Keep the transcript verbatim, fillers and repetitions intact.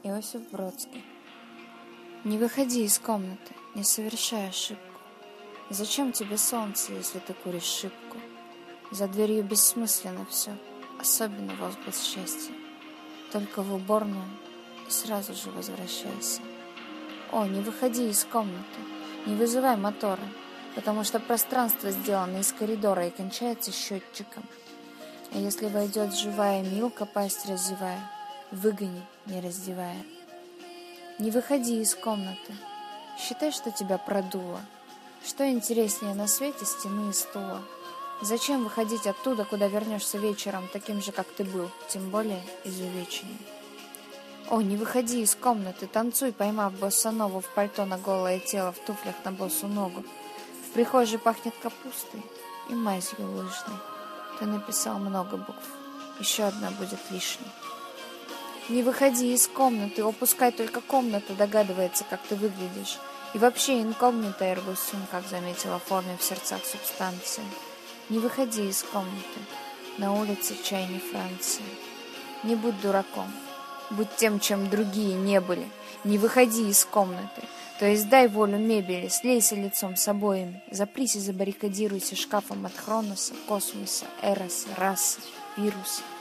Иосиф Бродский. Не выходи из комнаты, не совершай ошибку. Зачем тебе солнце, если ты куришь шипку? За дверью бессмысленно все, особенно возглас счастья. Только в уборную и сразу же возвращайся. О, не выходи из комнаты, не вызывай моторы, потому что пространство сделано из коридора и кончается счетчиком. А если войдет живая Милка, пасть разевая, выгони, не раздевая. Не выходи из комнаты, считай, что тебя продуло. Что интереснее на свете стены и стула? Зачем выходить оттуда, куда вернешься вечером, таким же, как ты был, тем более изувеченным? О, не выходи из комнаты, танцуй, поймав боссанову в пальто на голое тело, в туфлях на босу ногу. В прихожей пахнет капустой и мазью лыжной. Ты написал много букв, еще одна будет лишней. Не выходи из комнаты, опускай только комната, догадывается, как ты выглядишь. И вообще инкогнито эрго сум, как заметила в форме в сердцах субстанции. Не выходи из комнаты, на улице чай не Франция. Не будь дураком, будь тем, чем другие не были. Не выходи из комнаты, то есть дай волю мебели, слейся лицом с обоями, запрись и забаррикадируйся шкафом от Хроноса, космоса, Эроса, расы, вируса.